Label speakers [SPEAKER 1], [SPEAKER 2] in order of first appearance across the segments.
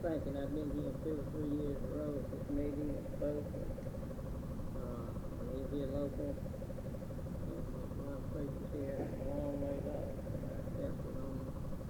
[SPEAKER 1] thinking. I've been here 2 or 3 years in a row at this meeting and spoke. I live here local. And there's a lot of preachers here a long way off. And I kept it on.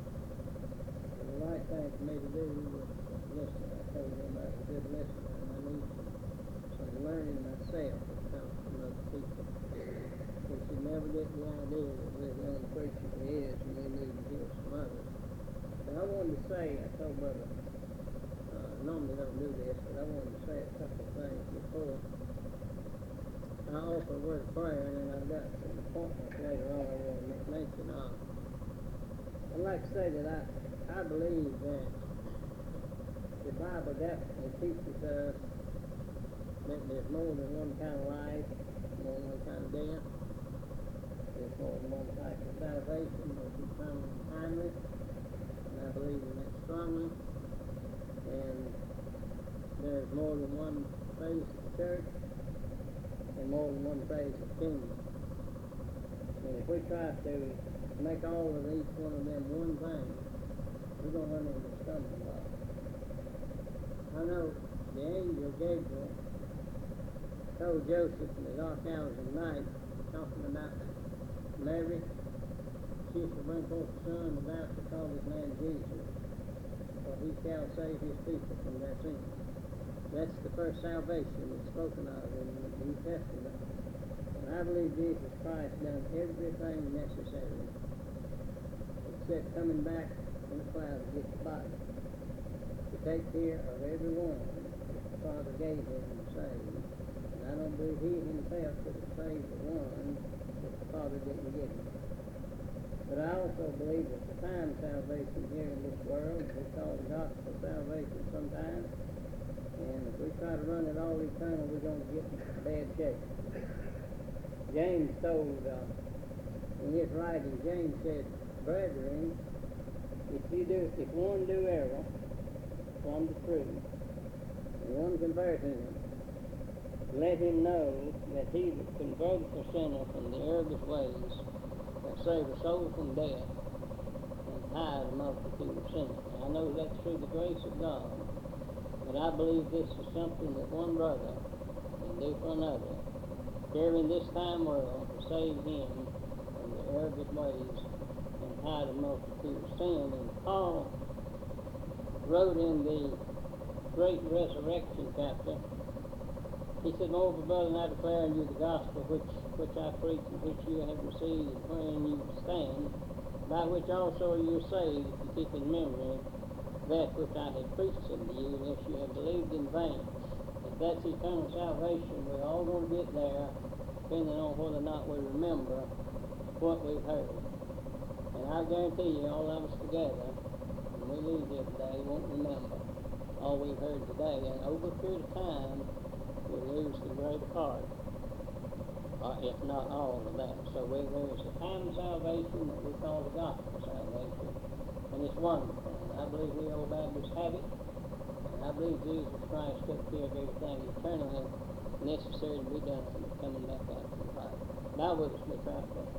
[SPEAKER 1] And the right thing for me to do was listen. I told him I was a good listener, and I need some learning myself that comes from other people. We should never get the idea that we're the only preachers there is, and we need to hear some others. But I wanted to say, I told Brother, normally don't do this, but I wanted to say a couple of things before I offer a word of prayer, and then I've got some appointments later on I want to mention of. I'd like to say that I believe that the Bible definitely teaches us that there's more than one kind of life, more than one kind of death. There's more than one type of salvation, which is eternal and timeless, and I believe in that strongly. And there's more than one phase of the church, and more than one phase of the kingdom. And if we try to make all of each one of them one thing, we're going to run into a stumbling block. I know the angel Gabriel told Joseph in the dark hours of the night, talking about Mary, she shall bring forth a son, and thou shalt call his name Jesus, for he shall save his people from their sins. That's the first salvation that's spoken of in the New Testament. And I believe Jesus Christ done everything necessary, except coming back in the cloud to get the body, to take care of every one that the Father gave him to save. And I don't believe he himself could have saved the one that the Father didn't give him. But I also believe that the time salvation here in this world, we call the gospel salvation sometimes, and if we try to run it all eternal, we're going to get in bad shape. James told, in his writing, James said, brethren, if one do error from the truth, and one convert him, let him know that he that converteth a sinner from the error of his ways, that save a soul from death, and hide a multitude of sinners. I know that's through the grace of God, but I believe this is something that one brother can do for another, here in this time world, to save him from the error of his ways, and hide a multitude of sin. And Paul wrote in the great resurrection chapter, he said, moreover, brethren, I declare unto you the gospel which I preach, and which you have received, and wherein you stand, by which also you are saved, if you keep in memory that which I have preached unto you, unless you have believed in vain. If that's eternal salvation, we're all going to get there, depending on whether or not we remember what we've heard. And I guarantee you, all of us together, when we leave here today, won't remember all we've heard today. And over a period of time, we'll lose the greater part, if not all of that. So there's a time of salvation that we call the gospel salvation, and it's wonderful. And I believe we old Baptists have it, and I believe Jesus Christ took care of everything eternally necessary to be done, coming back out from the fire. Now with us, let's try to pray.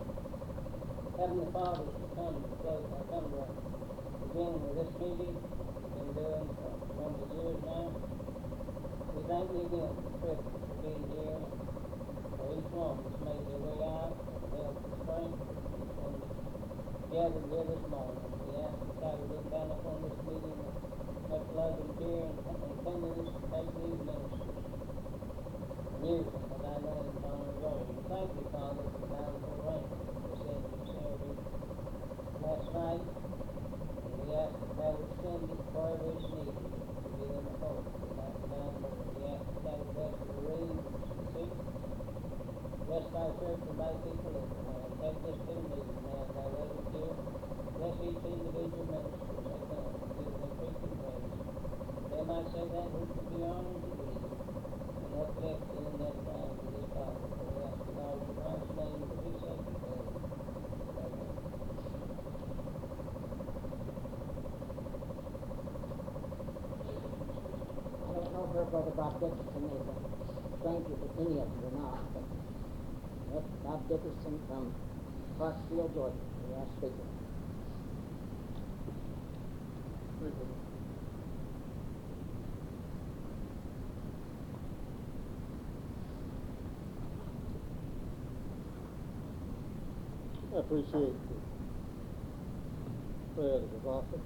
[SPEAKER 1] Heavenly Father, as we come to close, I come to the beginning of this meeting we've been doing for a number of years now. We thank you again for the privilege of being here, for each one that's made their way out, and health and strength, each one that's gathered here this morning. We ask you to look down upon this meeting with much love and care and tenderness to take these ministers and use them for thy name and honor and glory. We thank you, Father, for the bountiful rain that was in your service last night, and we ask that thou would send it wherever it's needed to be in the hope. We ask that thou would bless the bereaved and sick. Bless thy church and thy people everywhere. And take this to the meeting now, thy loving care. Bless each individual minister as they come and give them preaching praise. They might say that which would be honored to thee, and uplift thee in that time to this Bible. For we ask it all in Christ's name to be saved. Amen.
[SPEAKER 2] I don't know where Brother Bob Dickerson is a stranger to any of you or not, but that's Bob Dickerson from Clarksville, Georgia, the last speaker.
[SPEAKER 3] I appreciate the prayer that was offered.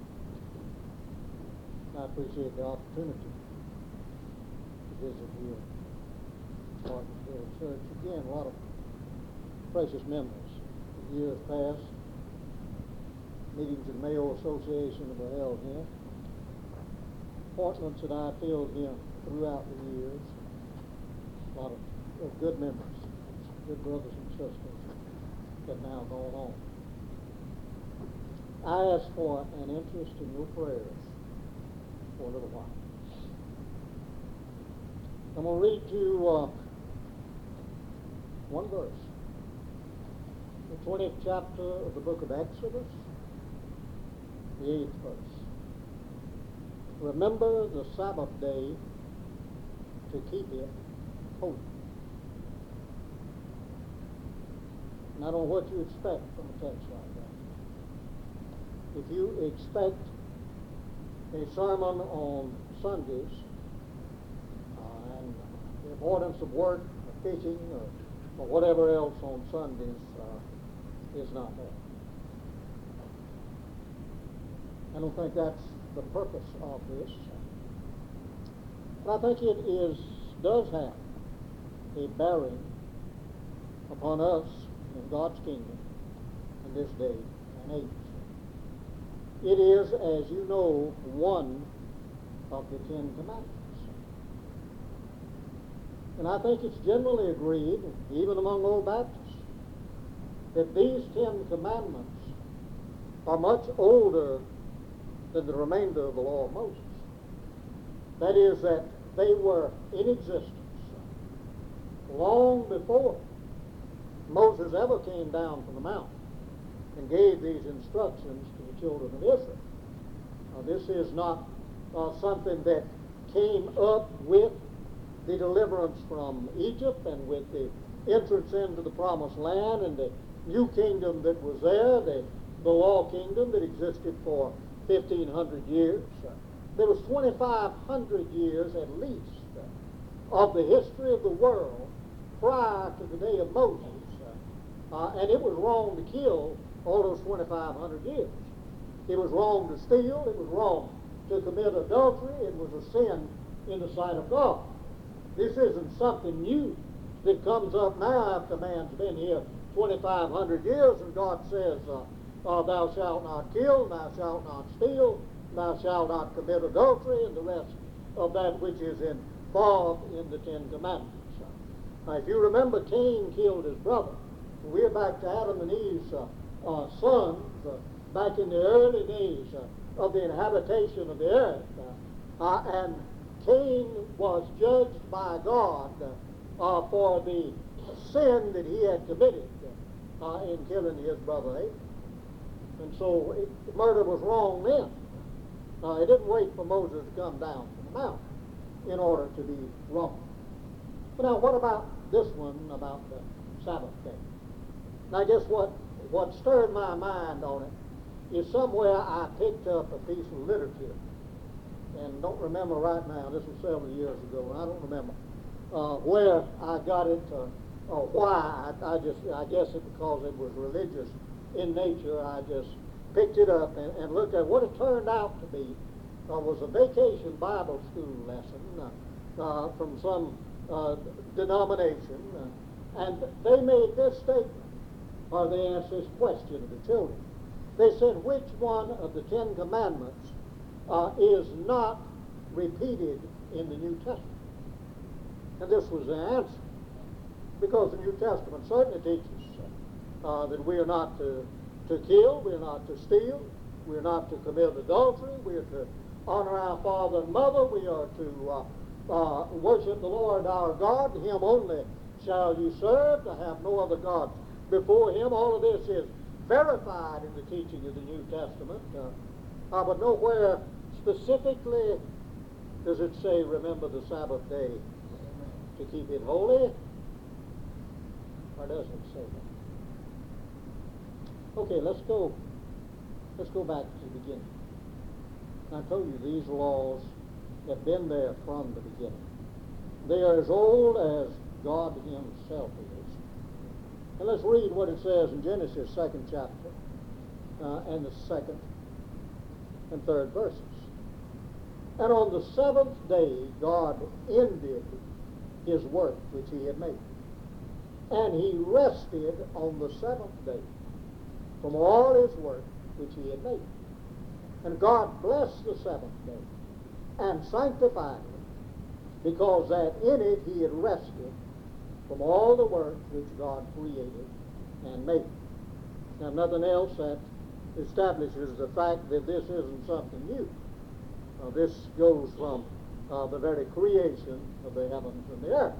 [SPEAKER 3] I appreciate the opportunity to visit here at Martinsville Church. Again, a lot of precious memories. The years past, meetings of the Mayo Association that were held here, appointments that I filled here throughout the years, a lot of good memories, good brothers and sisters that now gone on. I ask for an interest in your prayers for a little while. I'm going to read you one verse. The 20th chapter of the book of Exodus, the 8th verse. Remember the Sabbath day to keep it holy. And I don't know what you expect from a text like that. If you expect a sermon on Sundays and the importance of work or fishing or whatever else on Sundays is not there. I don't think that's the purpose of this. But I think it does have a bearing upon us in God's kingdom in this day and age. It is, as you know, one of the Ten Commandments. And I think it's generally agreed, even among old Baptists, that these 10 commandments are much older than the remainder of the law of Moses. That is, that they were in existence long before Moses ever came down from the mountain and gave these instructions to the children of Israel. Now, this is not something that came up with the deliverance from Egypt and with the entrance into the promised land and the new kingdom that was there, the law kingdom that existed for 1,500 years. There was 2,500 years at least of the history of the world prior to the day of Moses. And it was wrong to kill all those 2,500 years. It was wrong to steal. It was wrong to commit adultery. It was a sin in the sight of God. This isn't something new that comes up now after man's been here 2,500 years and God says, thou shalt not kill, thou shalt not steal, thou shalt not commit adultery, and the rest of that which is involved in the Ten Commandments. Now, if you remember, Cain killed his brother. We're back to Adam and Eve's sons, back in the early days of the inhabitation of the earth. And Cain was judged by God for the sin that he had committed in killing his brother Abel. And so murder was wrong then. It didn't wait for Moses to come down from the mountain in order to be wrong. But now what about this one about the Sabbath day? And I guess what stirred my mind on it is somewhere I picked up a piece of literature, and don't remember right now, this was several years ago, and I don't remember where I got it or why. I guess it because it was religious in nature. I just picked it up and looked at what it turned out to be. Was a vacation Bible school lesson from some denomination, and they made this statement, or they asked this question of the children. They said, which one of the Ten Commandments is not repeated in the New Testament? And this was the answer, because the New Testament certainly teaches that we are not to kill, we are not to steal, we are not to commit adultery, we are to honor our father and mother, we are to worship the Lord our God, Him only shall you serve, to have no other gods before Him. All of this is verified in the teaching of the New Testament, but nowhere specifically does it say, remember the Sabbath day to keep it holy, or does it say that? Okay, let's go back to the beginning. I told you these laws have been there from the beginning. They are as old as God Himself is. And let's read what it says in Genesis 2nd chapter and the 2nd and 3rd verses. And on the 7th day God ended his work which he had made. And he rested on the 7th day from all his work which he had made. And God blessed the 7th day and sanctified it, because that in it he had rested from all the work which God created and made. Now, nothing else that establishes the fact that this isn't something new. This goes from the very creation of the heavens and the earth.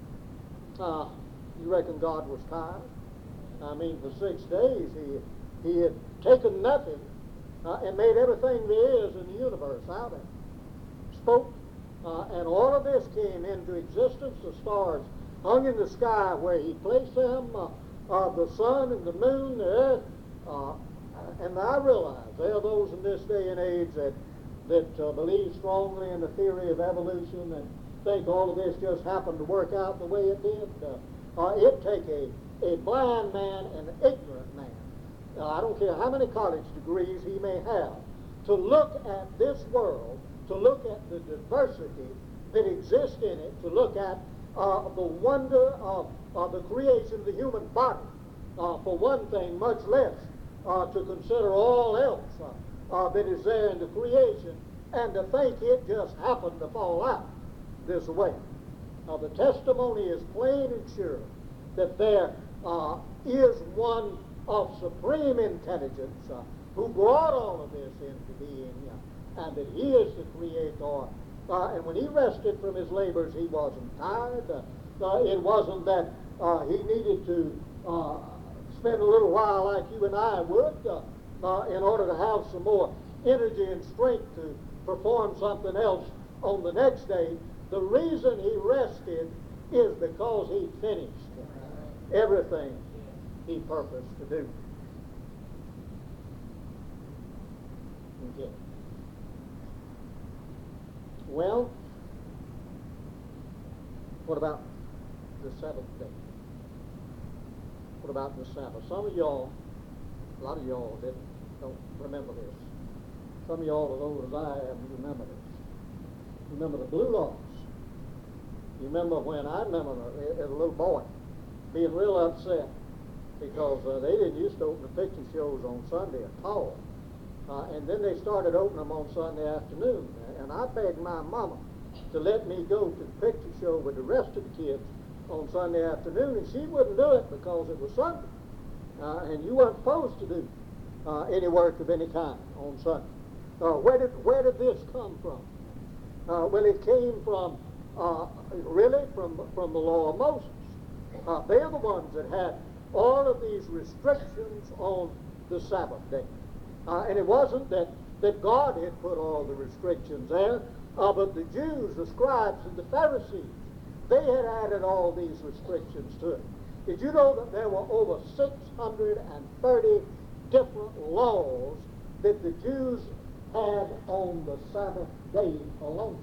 [SPEAKER 3] You reckon God was tired? I mean, for 6 days he had taken nothing and made everything there is in the universe out of it. Spoke, and all of this came into existence. The stars hung in the sky where he placed them, the sun and the moon, the earth. And I realize there are those in this day and age that believe strongly in the theory of evolution and think all of this just happened to work out the way it did. It take a blind man and an ignorant man, I don't care how many college degrees he may have, to look at this world, to look at the diversity that exists in it, to look at the wonder of the creation of the human body, for one thing, much less to consider all else that is there in the creation, and to think it just happened to fall out this way. Now, the testimony is plain and sure that there is one of supreme intelligence who brought all of this into being, and that he is the creator. And when he rested from his labors, he wasn't tired. It wasn't that he needed to spend a little while like you and I would in order to have some more energy and strength to perform something else on the next day. The reason he rested is because he finished everything he purposed to do. Okay. Well, what about the 7th day? What about the Sabbath? Some of y'all, a lot of y'all don't remember this. Some of y'all as old as I am, you remember this. You remember the Blue Laws. You remember when I remember as a little boy being real upset because they didn't used to open the picture shows on Sunday at all. And then they started opening them on Sunday afternoon. And I begged my mama to let me go to the picture show with the rest of the kids on Sunday afternoon, and she wouldn't do it because it was Sunday. And you weren't supposed to do any work of any kind on Sunday. Where did this come from? Well, it came from really from the law of Moses. They're the ones that had all of these restrictions on the Sabbath day. And it wasn't that God had put all the restrictions there, but the Jews, the scribes, and the Pharisees, they had added all these restrictions to it. Did you know that there were over 630 different laws that the Jews had on the Sabbath day alone?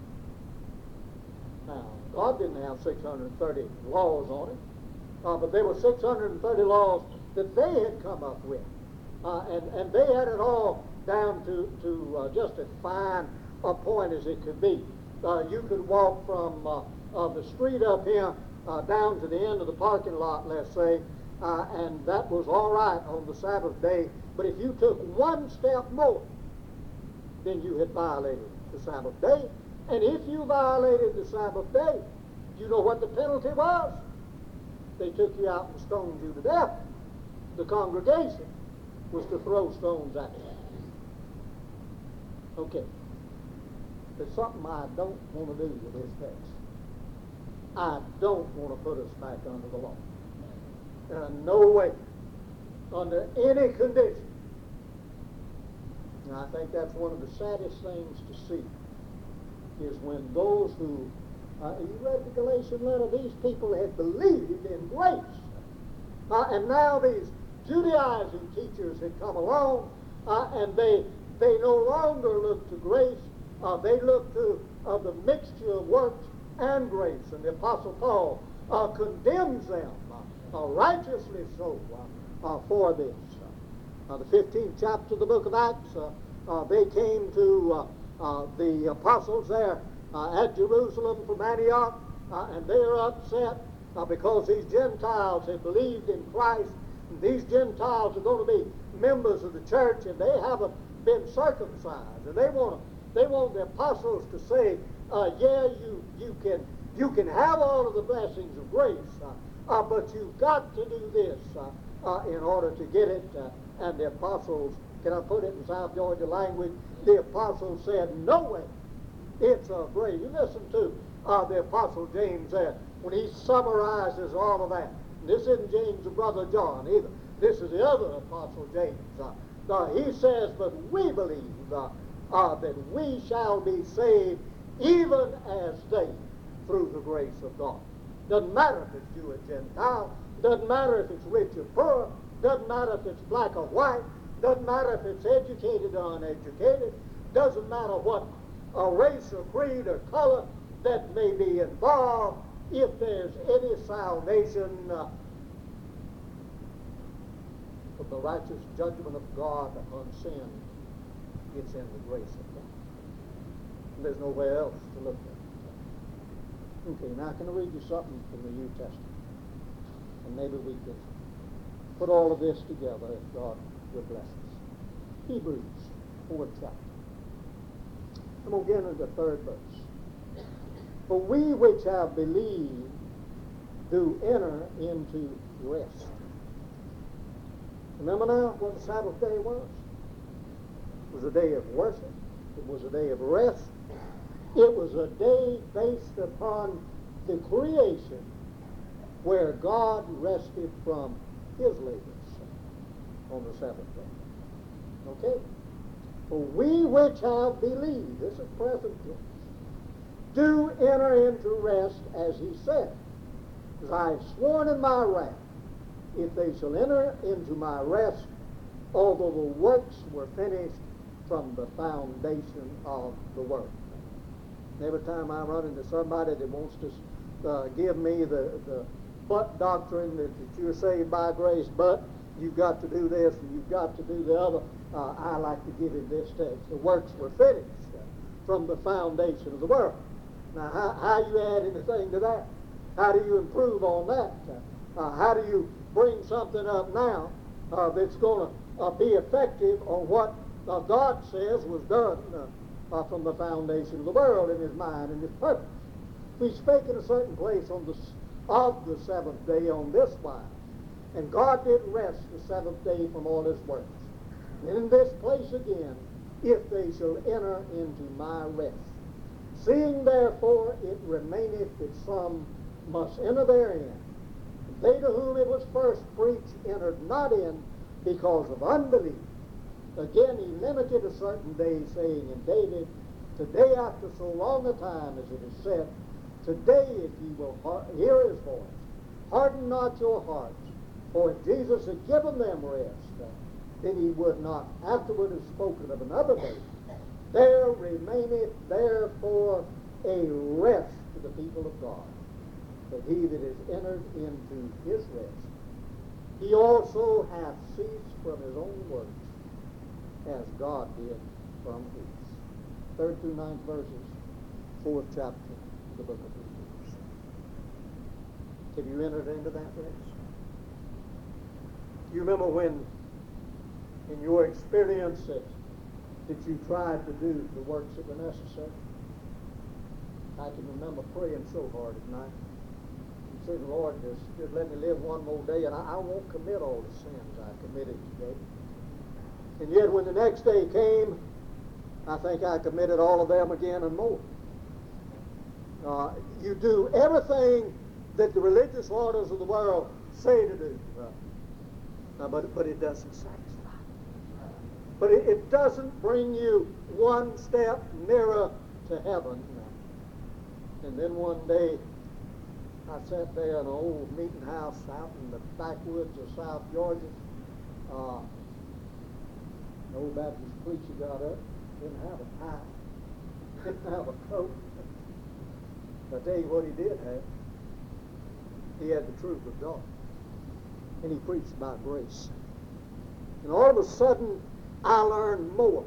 [SPEAKER 3] Now, God didn't have 630 laws on it, but there were 630 laws that they had come up with. And they had it all down to just as fine a point as it could be. You could walk from the street up here down to the end of the parking lot, let's say, and that was all right on the Sabbath day. But if you took one step more, then you had violated the Sabbath day. And if you violated the Sabbath day, you know what the penalty was? They took you out and stoned you to death. The congregation was to throw stones at you. Okay. There's something I don't want to do with this text. I don't want to put us back under the law. In no way, under any condition. And I think that's one of the saddest things to see, is when those who, you read the Galatian letter, these people had believed in grace. And now these Judaizing teachers had come along, and they no longer look to grace. They look to the mixture of works and grace. And the Apostle Paul condemns them righteously so, for this. The 15th chapter of the book of Acts, they came to the apostles there at Jerusalem from Antioch, and they're upset because these Gentiles have believed in Christ. And these Gentiles are going to be members of the church, and they haven't been circumcised. And they want the apostles to say, yeah, you can have all of the blessings of grace, but you've got to do this in order to get it. And the apostles, can I put it in South Georgia language? The apostles said, no way. It's a grace. You listen to the apostle James there when he summarizes all of that. This isn't James' brother John either. This is the other apostle James. He says, but we believe that we shall be saved even as they, through the grace of God. Doesn't matter if it's Jew or Gentile. Doesn't matter if it's rich or poor. Doesn't matter if it's black or white. Doesn't matter if it's educated or uneducated. Doesn't matter what race or creed or color that may be involved. If there's any salvation from the righteous judgment of God upon sin, it's in the grace of God. There's nowhere else to look at. Okay, now can I read you something from the New Testament? And maybe we could put all of this together if God would bless us. Hebrews, 4th chapter. I'm going to get into the 3rd verse. For we which have believed do enter into rest. Remember now what the Sabbath day was? It was a day of worship. It was a day of rest. It was a day based upon the creation where God rested from his labors on the Sabbath day. Okay? For we which have believed, this is present tense, do enter into rest, as he said, as I have sworn in my wrath, if they shall enter into my rest, although the works were finished from the foundation of the world. Every time I run into somebody that wants to give me the but doctrine that you're saved by grace, but you've got to do this and you've got to do the other, I like to give him this text. The works were finished from the foundation of the world. Now, how you add anything to that? How do you improve on that? How do you bring something up now that's going to be effective on what God says was done from the foundation of the world in his mind and his purpose? We spake in a certain place of the seventh day on this wise, and God did rest the seventh day from all his works. And in this place again, if they shall enter into my rest. Seeing therefore it remaineth that some must enter therein. They to whom it was first preached entered not in because of unbelief. Again he limited a certain day, saying in David, today after so long a time as it is said, today if ye will hear his voice, harden not your hearts. For if Jesus had given them rest, then he would not afterward have spoken of another day. There remaineth therefore a rest to the people of God. But he that is entered into his rest, he also hath ceased from his own works, as God did from his. 3rd through 9th verses, 4th chapter of the book of Hebrews. Have you entered into that rest? You remember when, in your experience, that you tried to do the works that were necessary? I can remember praying so hard at night. And saying, Lord, just let me live one more day, and I won't commit all the sins I committed today. And yet when the next day came, I think I committed all of them again and more. You do everything that the religious orders of the world say to do. But it doesn't satisfy. But it doesn't bring you one step nearer to heaven. And then one day, I sat there in an old meeting house out in the backwoods of South Georgia. An old Baptist preacher got up, didn't have a tie, didn't have a coat. But I tell you what he did have. He had the truth of God. and he preached about grace. And all of a sudden, I learned more.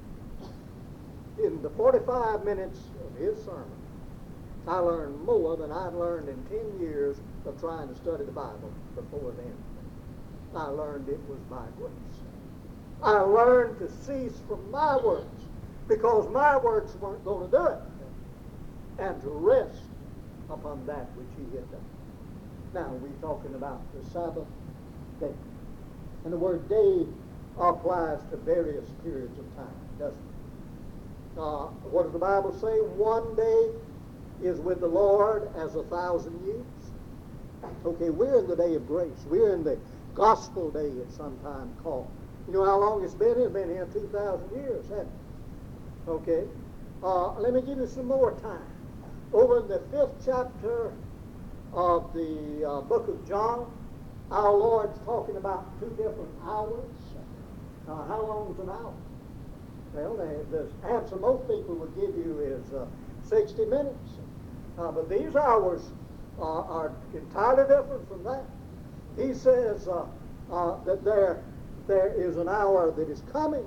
[SPEAKER 3] In the 45 minutes of his sermon, I learned more than I'd learned in 10 years of trying to study the Bible before then. I learned it was by grace. I learned to cease from my works, because my works weren't going to do it, and to rest upon that which he had done. Now, we're talking about the Sabbath day. And the word day applies to various periods of time, doesn't it? What does the Bible say? One day is with the Lord as 1,000 years. Okay, we're in the day of grace. We're in the gospel day, it's sometimes called. You know how long it's been? It's been here 2,000 years, hasn't it? Okay. Let me give you some more time. Over in the 5th chapter of the book of John, our Lord's talking about 2 different hours. How long is an hour? Well, the answer most people would give you is 60 minutes. But these hours are entirely different from that. He says that there is an hour that is coming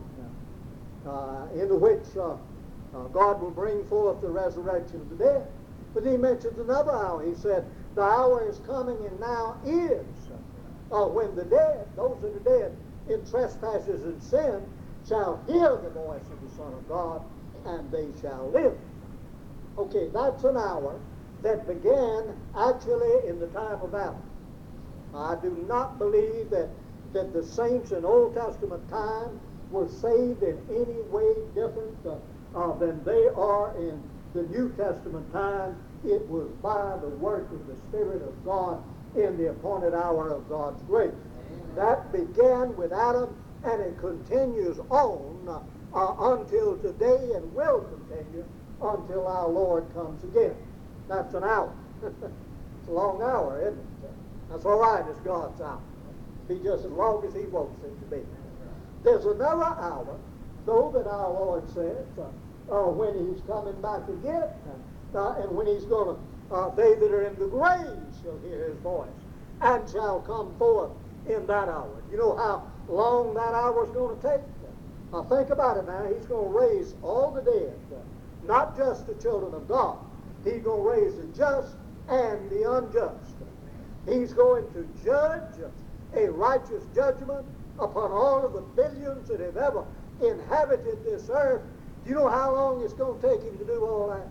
[SPEAKER 3] into which God will bring forth the resurrection of the dead. But he mentions another hour. He said, the hour is coming and now is when the dead, those that are dead in trespasses and sin, shall hear the voice of the Son of God, and they shall live. Okay, that's an hour that began actually in the time of Adam. I do not believe that the saints in Old Testament time were saved in any way different than they are in the New Testament time. It was by the work of the Spirit of God in the appointed hour of God's grace. That began with Adam, and it continues on until today, and will continue until our Lord comes again. That's an hour. It's a long hour, isn't it? That's all right, it's God's hour. Be just as long as he wants it to be. There's another hour, though, that our Lord says, when he's coming back again, and when he's going to, they that are in the grave shall hear his voice, and shall come forth in that hour. You know how long that hour is going to take? Now think about it now. He's going to raise all the dead, not just the children of God. He's going to raise the just and the unjust. He's going to judge a righteous judgment upon all of the billions that have ever inhabited this earth. Do you know how long it's going to take him to do all that?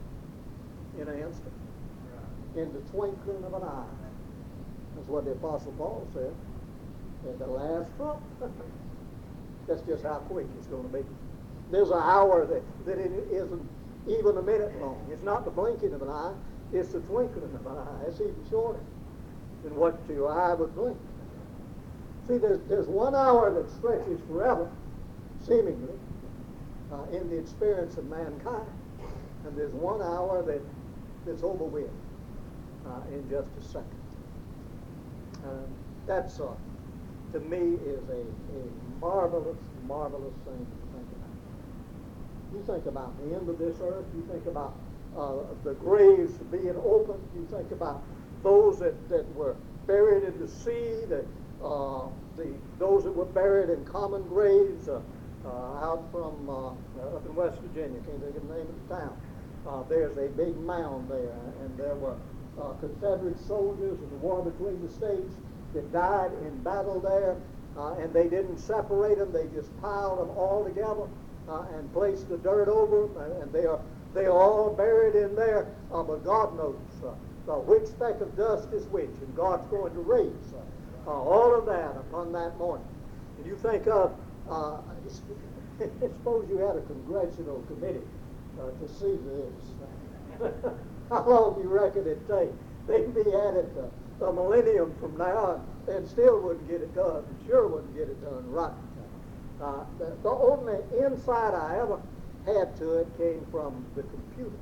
[SPEAKER 3] In an instant. In the twinkling of an eye. That's what the Apostle Paul said. At the last trump. That's just how quick it's going to be. There's an hour that it isn't even a minute long. It's not the blinking of an eye. It's the twinkling of an eye. It's even shorter than what your eye would blink. See, there's 1 hour that stretches forever, seemingly, in the experience of mankind. And there's 1 hour that's over with in just a second. That's, to me, is a marvelous, marvelous thing to think about. You think about the end of this earth. You think about the graves being opened. You think about those that were buried in the sea, those that were buried in common graves out from up in West Virginia. Can't think of the name of the town. There's a big mound there, and there were Confederate soldiers in the war between the states that died in battle there, and they didn't separate them. They just piled them all together and placed the dirt over them, and they are all buried in there. But God knows which speck of dust is which, and God's going to raise all of that upon that morning. And you think of, suppose you had a congressional committee to see this. How long do you reckon it'd take? They'd be at it a millennium from now and still wouldn't get it done. Sure wouldn't get it done right. The only insight I ever had to it came from the computer.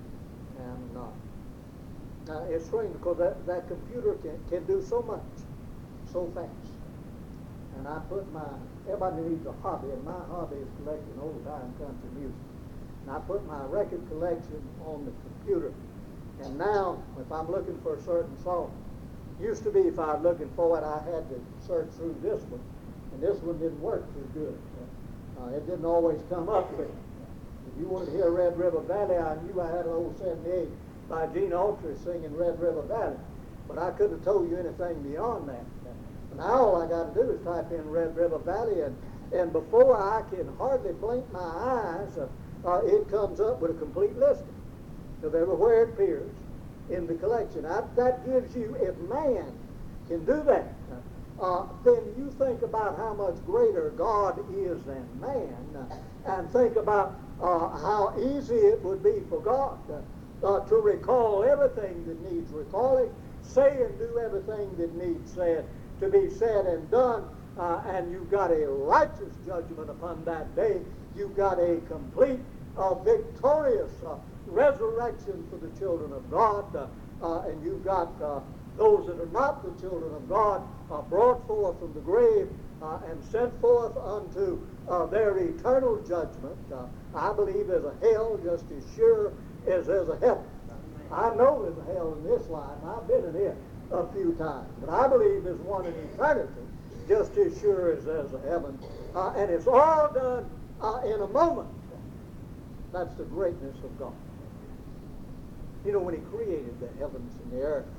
[SPEAKER 3] And it's strange because that computer can do so much, so fast. And everybody needs a hobby, and my hobby is collecting old-time country music. And I put my record collection on the computer. And now, if I'm looking for a certain song, Used to be if I was looking for it, I had to search through this one, and this one didn't work too good. It didn't always come up with it. If you wanted to hear Red River Valley, I knew I had an old 78 by Gene Autry singing Red River Valley, but I couldn't have told you anything beyond that. Now all I got to do is type in Red River Valley, and before I can hardly blink my eyes, it comes up with a complete listing of everywhere it appears in the collection. That gives you, if man can do that, then you think about how much greater God is than man, and think about how easy it would be for God to recall everything that needs recalling, say and do everything that needs said, to be said and done, and you've got a righteous judgment upon that day. You've got a complete, victorious resurrection for the children of God, and you've got those that are not the children of God brought forth from the grave and sent forth unto their eternal judgment. I believe there's a hell just as sure as there's a heaven. I know there's a hell in this life. I've been in it a few times, but I believe there's one in eternity just as sure as there's a heaven, and it's all done in a moment. That's the greatness of God. You know, when he created the heavens and the earth,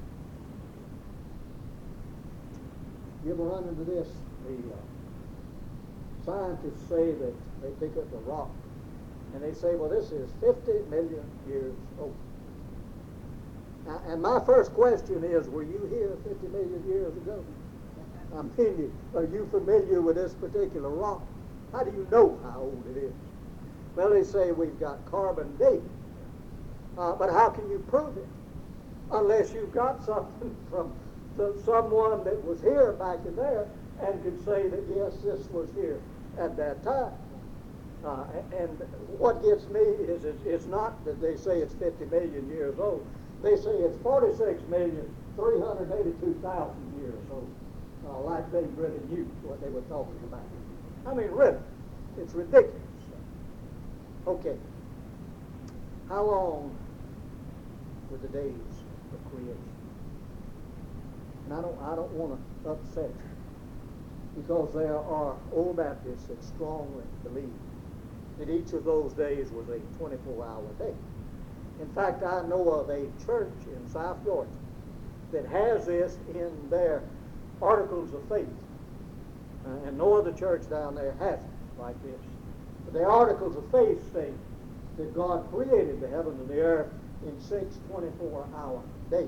[SPEAKER 3] you ever run into this? The scientists say that they pick up a rock and they say, well, this is 50 million years old. And my first question is, were you here 50 million years ago? I mean, are you familiar with this particular rock? How do you know how old it is? Well, they say we've got carbon dating. But how can you prove it? Unless you've got something from someone that was here back in there and could say that, yes, this was here at that time. And what gets me is it's not that they say it's 50 million years old. They say it's 46,382,000 years old. Like they really knew what they were talking about. I mean, really, it's ridiculous. Okay. How long were the days of creation? And I don't want to upset you, because there are Old Baptists that strongly believe that each of those days was a 24-hour day. In fact, I know of a church in South Georgia that has this in their Articles of Faith, and no other church down there has it like this. But the Articles of Faith state that God created the heavens and the earth in 6 24-hour days.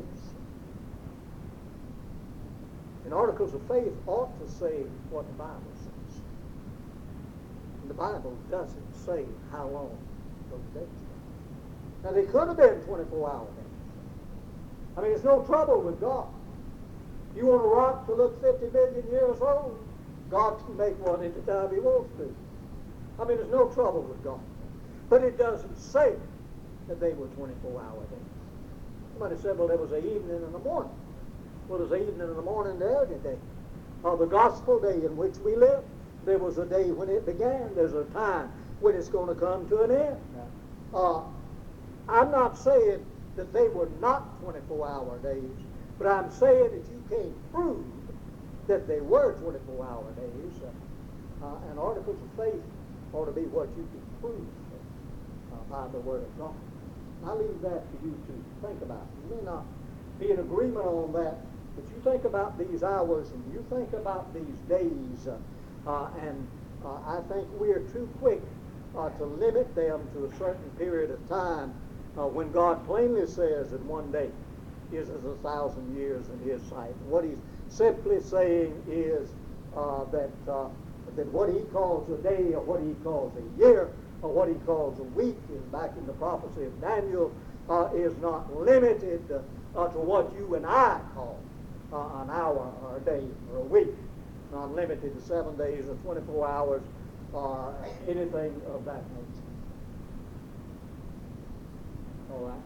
[SPEAKER 3] And Articles of Faith ought to say what the Bible says. And the Bible doesn't say how long those days were. Now, they could have been 24-hour days. I mean, it's no trouble with God. You want a rock to look 50 million years old? God can make one any time he wants to. I mean, there's no trouble with God. But it doesn't say that they were 24-hour days. Somebody said, well, there was an evening and a morning. Well, there's an evening and a morning there every day. The gospel day in which we live, there was a day when it began. There's a time when it's going to come to an end. I'm not saying that they were not 24-hour days, but I'm saying that you can't prove that they were 24-hour days. And Articles of Faith ought to be what you can prove by the Word of God. I leave that to you to think about. You may not be in agreement on that, but you think about these hours and you think about these days, and I think we are too quick to limit them to a certain period of time when God plainly says that one day is as 1,000 years in his sight. What he's simply saying is that what he calls a day, or what he calls a year, or what he calls a week, is back in the prophecy of Daniel, is not limited to what you and I call an hour or a day or a week. Not limited to 7 days or 24 hours or anything of that nature. All right.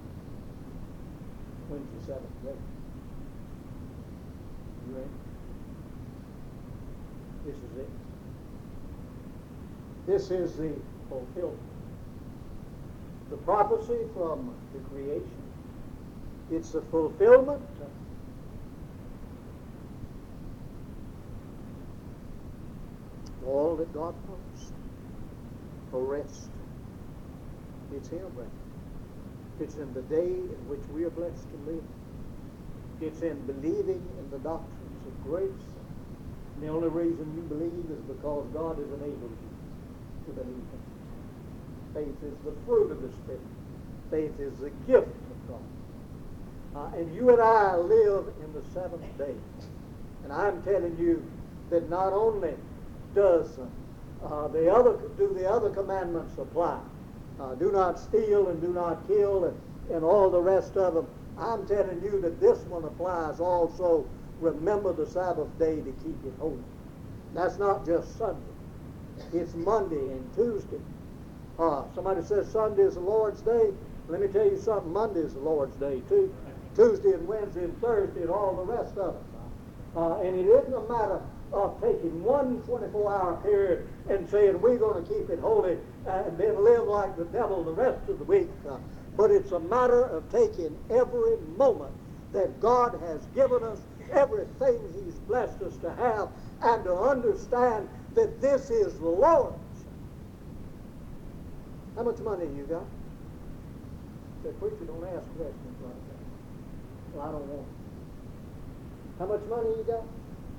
[SPEAKER 3] When's the seventh day? You ready? This is it. This is the fulfillment. The prophecy from the creation. It's the fulfillment all that God wants for rest. It's Him, brethren. It's in the day in which we are blessed to live. It's in believing in the doctrines of grace. And the only reason you believe is because God has enabled you to believe Him. Faith is the fruit of the Spirit. Faith is the gift of God. And you and I live in the seventh day. And I'm telling you that not only does the other commandments apply, do not steal and do not kill and all the rest of them, I'm telling you that this one applies also. Remember the Sabbath day to keep it holy. That's not just Sunday. It's Monday and Tuesday. Somebody says Sunday is the Lord's day. Let me tell you something. Monday is the Lord's day too. Tuesday and Wednesday and Thursday and all the rest of it. And it isn't a matter of taking one 24-hour period and saying we're going to keep it holy and then live like the devil the rest of the week. But it's a matter of taking every moment that God has given us, everything He's blessed us to have, and to understand that this is the Lord's. How much money you got? The preacher don't ask questions like that. Well, I don't want it. How much money you got?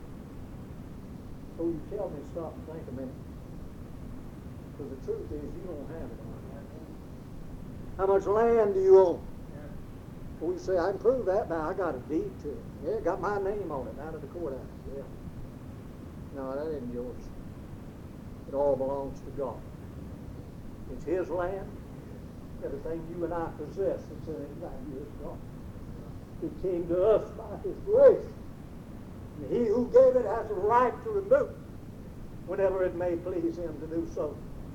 [SPEAKER 3] Oh, you tell me, stop and think a minute. Because the truth is, you don't have it. How much land do you own? Well, you say, I can prove that. Now, I got a deed to it. Yeah, got my name on it out of the courthouse. Yeah. No, that isn't yours. It all belongs to God. It's His land. Everything you and I possess, it's inside you, it's God. It came to us by His grace. And He who gave it has a right to remove it whenever it may please Him to do so.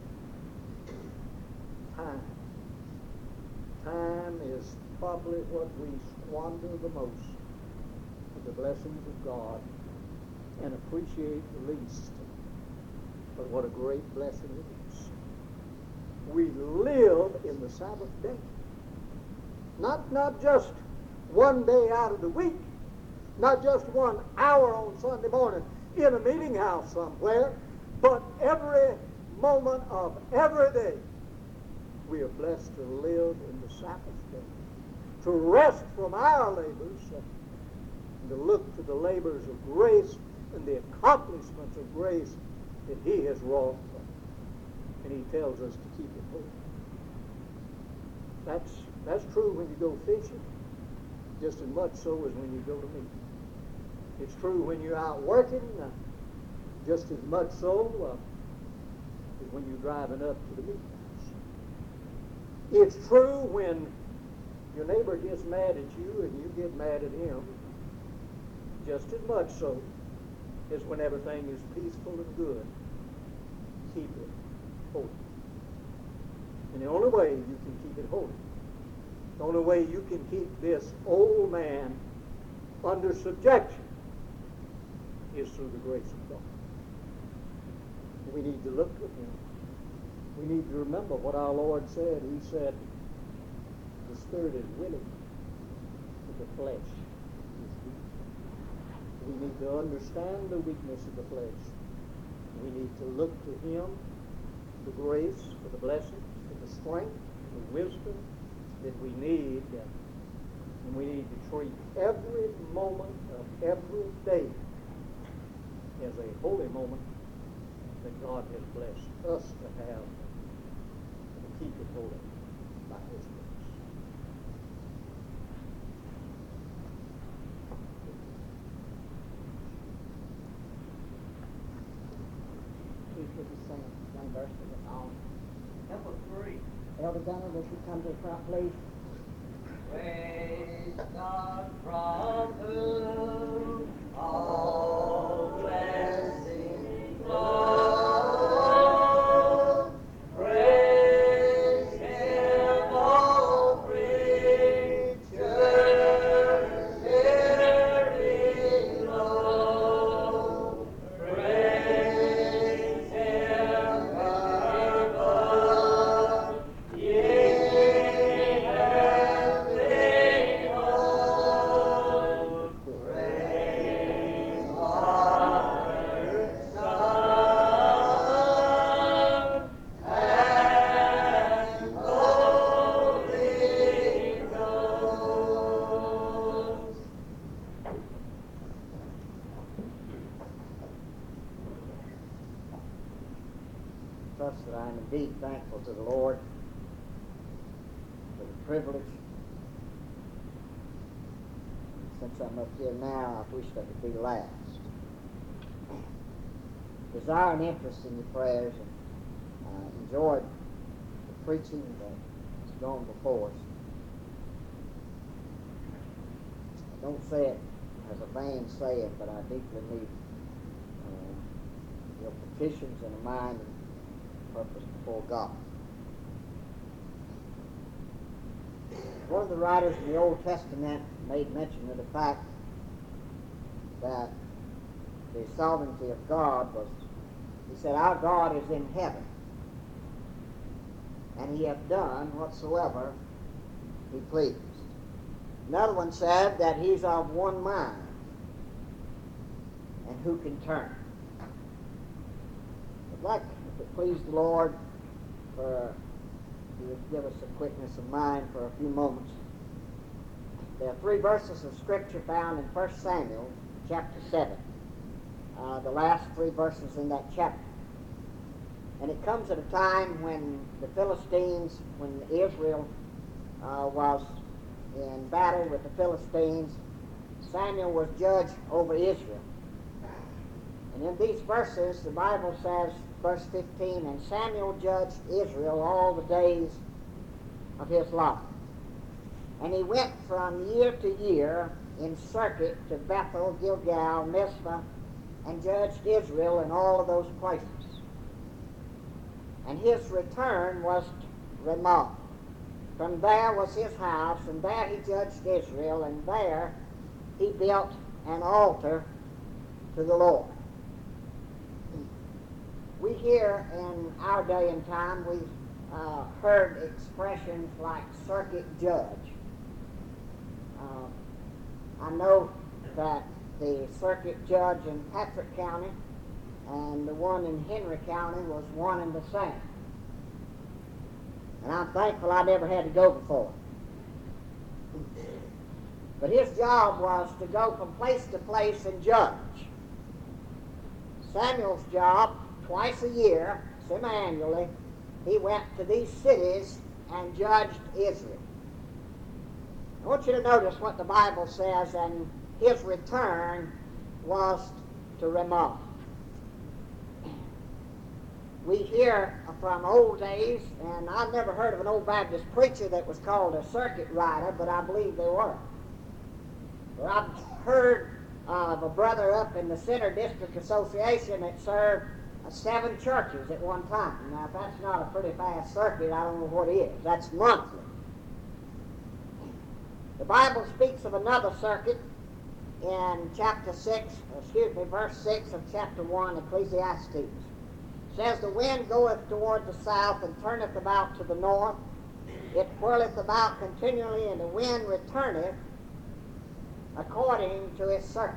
[SPEAKER 3] Time is probably what we squander the most with the blessings of God and appreciate the least. But what a great blessing it is. We live in the Sabbath day. Not just one day out of the week, not just 1 hour on Sunday morning in a meeting house somewhere, but every moment of every day we are blessed to live in the Sabbath day, to rest from our labors and to look to the labors of grace and the accomplishments of grace that He has wrought. And He tells us to keep it holy. That's true when you go fishing, just as much so as when you go to meeting. It's true when you're out working, just as much so as when you're driving up to the meeting house. It's true when your neighbor gets mad at you and you get mad at him, just as much so as when everything is peaceful and good. Keep it holy. And the only way you can keep it holy, the only way you can keep this old man under subjection is through the grace of God. We need to look to Him. We need to remember what our Lord said. He said, the spirit is willing, but the flesh is weak. We need to understand the weakness of the flesh. We need to look to Him, the grace, for the blessings, for the strength, the wisdom that we need. And we need to treat every moment of every day as a holy moment that God has blessed us to have, and keep it holy by His grace.
[SPEAKER 2] Please would you sing one verse of the song?
[SPEAKER 1] Number 3.
[SPEAKER 2] Elder Gunner, would you come to the front, please?
[SPEAKER 1] Praise God from whom all blessings flow. Praise Him, all creatures here below. Praise Him above. Praise
[SPEAKER 2] trust that I am indeed thankful to the Lord for the privilege. And since I'm up here now, I wish I could be last. Desire and interest in your prayers, and enjoyed the preaching that's gone before us. I don't say it as a vain saying, but I deeply need your petitions and a mind and purpose before God. One of the writers in the Old Testament made mention of the fact that the sovereignty of God was, he said, our God is in heaven, and he hath done whatsoever he pleased. Another one said that he's of one mind, and who can turn? I'd like, if it please the Lord, for you would give us a quickness of mind for a few moments. There are 3 verses of Scripture found in 1 Samuel chapter 7. The last 3 verses in that chapter. And it comes at a time when the Philistines, when Israel was in battle with the Philistines, Samuel was judge over Israel. And in these verses, the Bible says, verse 15, and Samuel judged Israel all the days of his life. And he went from year to year in circuit to Bethel, Gilgal, Mizpah, and judged Israel in all of those places. And his return was Ramah. From there was his house, and there he judged Israel, and there he built an altar to the Lord. We here in our day and time, we've heard expressions like circuit judge. I know that the circuit judge in Patrick County and the one in Henry County was one and the same. And I'm thankful I never had to go before. But his job was to go from place to place and judge. Samuel's job, twice a year, semi-annually, he went to these cities and judged Israel. I want you to notice what the Bible says, and his return was to Ramah. We hear from old days, and I've never heard of an old Baptist preacher that was called a circuit rider, but I believe they were. Or I've heard of a brother up in the Center District Association that served 7 churches at one time. Now, if that's not a pretty fast circuit, I don't know what is. That's monthly. The Bible speaks of another circuit in verse 6 of chapter 1, Ecclesiastes. It says, the wind goeth toward the south and turneth about to the north. It whirleth about continually, and the wind returneth according to its circuits.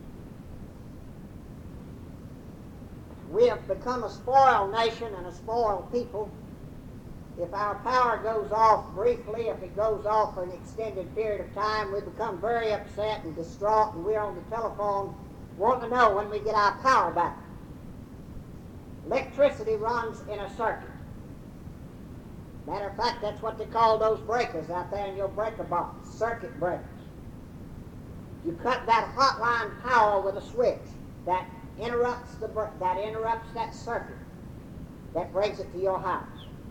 [SPEAKER 2] We have become a spoiled nation and a spoiled people. If our power goes off briefly, if it goes off for an extended period of time, we become very upset and distraught, and we're on the telephone wanting to know when we get our power back. Electricity runs in a circuit. Matter of fact, that's what they call those breakers out there in your breaker box, circuit breakers. You cut that hotline power with a switch that interrupts that circuit, that brings it to your house.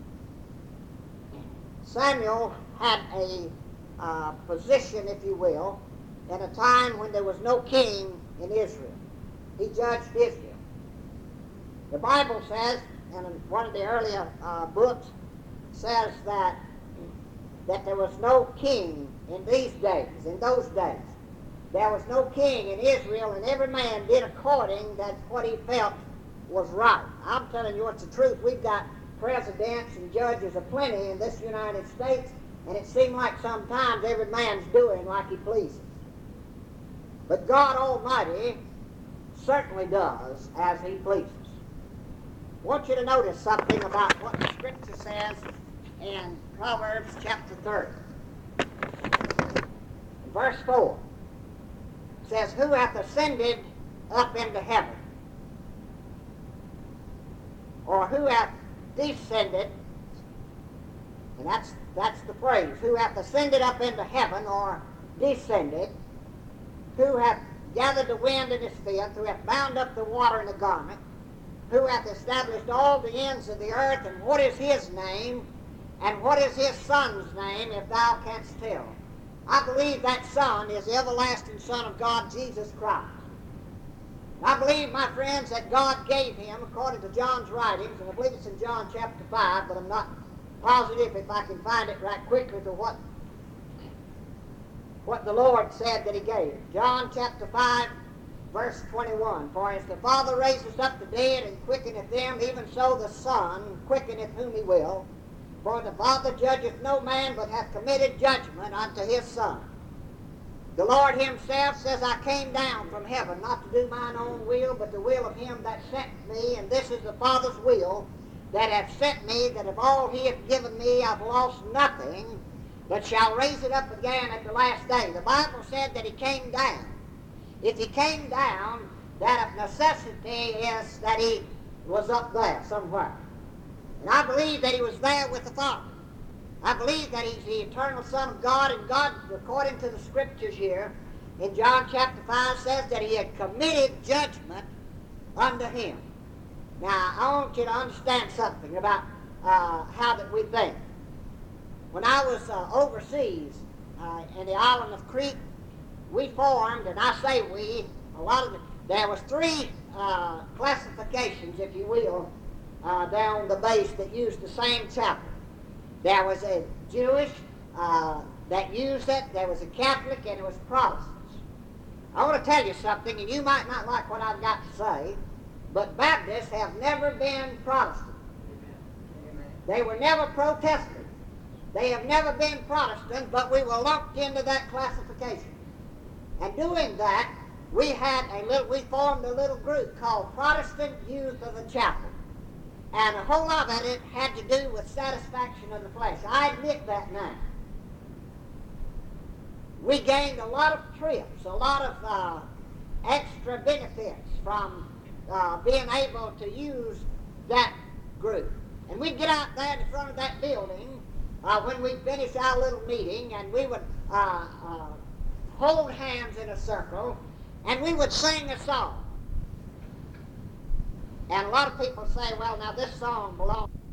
[SPEAKER 2] Samuel had a position, if you will, in a time when there was no king in Israel. He judged Israel. The Bible says, and in one of the earlier books, says that there was no king in these days, in those days. There was no king in Israel, and every man did according to what he felt was right. I'm telling you what's the truth. We've got presidents and judges aplenty in this United States, and it seems like sometimes every man's doing like he pleases. But God Almighty certainly does as he pleases. I want you to notice something about what the Scripture says in Proverbs chapter 30. Verse 4 says, who hath ascended up into heaven? Or who hath descended, and that's the phrase, who hath ascended up into heaven, or descended, who hath gathered the wind in his fist, who hath bound up the water in a garment, who hath established all the ends of the earth, and what is his name, and what is his son's name, if thou canst tell? I believe that son is the everlasting Son of God, Jesus Christ. I believe, my friends, that God gave him, according to John's writings, and I believe it's in John chapter 5, but I'm not positive if I can find it right quickly to what the Lord said that he gave. John chapter 5, verse 21. For as the Father raiseth up the dead and quickeneth them, even so the Son quickeneth whom he will. For the Father judgeth no man, but hath committed judgment unto his Son. The Lord himself says, I came down from heaven, not to do mine own will, but the will of him that sent me. And this is the Father's will, that hath sent me, that of all he hath given me I've lost nothing, but shall raise it up again at the last day. The Bible said that he came down. If he came down, that of necessity is that he was up there somewhere. And I believe that he was there with the Father. I believe that he's the eternal Son of God, and God, according to the Scriptures here, in John chapter 5, says that he had committed judgment unto him. Now, I want you to understand something about how that we think. When I was overseas in the island of Crete, we formed, and I say we, there was three classifications, if you will, down the base that used the same chapel. There was a Jewish that used it, there was a Catholic, and there was Protestants. I want to tell you something, and you might not like what I've got to say, but Baptists have never been Protestant. Amen. They were never Protestant. They have never been Protestant, but we were lumped into that classification. And doing that, we formed a little group called Protestant Youth of the Chapel. And a whole lot of it had to do with satisfaction of the flesh. I admit that now. We gained a lot of trips, a lot of extra benefits from being able to use that group. And we'd get out there in front of that building when we finished our little meeting, and we would hold hands in a circle, and we would sing a song. And a lot of people say, well, now this song belongs